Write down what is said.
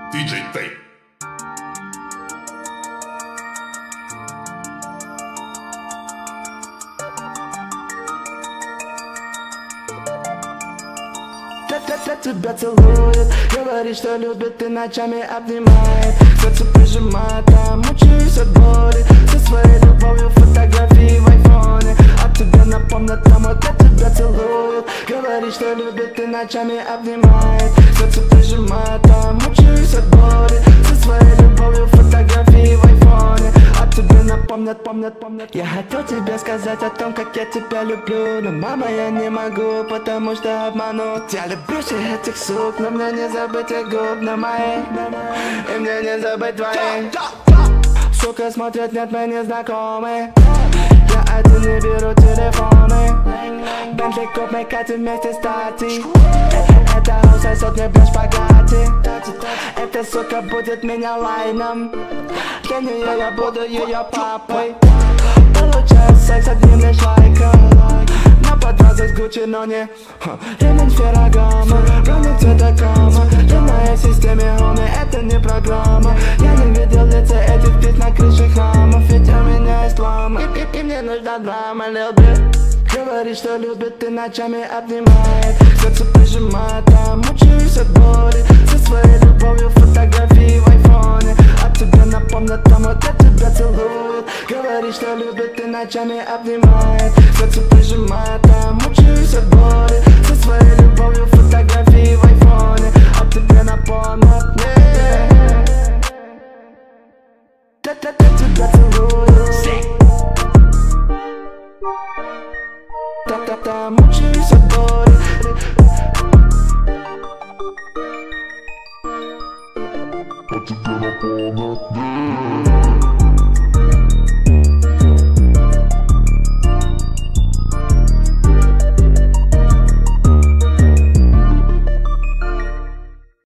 DJ Tape. Тебя целует, говорит, что любит и ночами обнимает. Сердце прижимает, а мучаюсь от боли. Со своей любовью фотографии в айфоне. А тебе напомнят тому, как тебя целует. Говорит, что любит и ночами обнимает. Сердце прижимает, а мучаюсь от боли. Со своей любовью фотографии в айфоне. А тебе напомнят, помнят. Я хотел тебе сказать о том, как я тебя люблю. Но, мама, я не могу, потому что обманут. Я люблю всех этих сук, но мне не забыть их губ на моих. И мне не забыть твоих. Сука смотрят, нет, мы не знакомы. Я один не беру телефоны. Бентли куп, мы катим вместе стати. Это хаус сосет мне без шпагати. Эта сука будет меня лайном. Для нее я буду ее папой. Получаю секс одним лишь лайком. На подвозах с Гуччи, но не ремень Феррагамо. Ровно цвета кама. В моей системе, homie, это не программа. Я не видел лица этих птиц на крыше хамов. Ведь у меня есть лама. И мне нужна драма, любит. Говорит, что любит и ночами обнимает. Сердце прижимает, а мучаюсь от боли. Со своей любовью фотографии в айфоне. А тебе напомнят тому, как тебя целует. Говорит, что любит и ночами обнимает. Сердце прижимает, а мучаюсь от боли. Со своей любовью фотографии в айфоне. А тебе напомнят, тебя целует. Та-та-та, мучаюсь от боли. А тебе напомнят,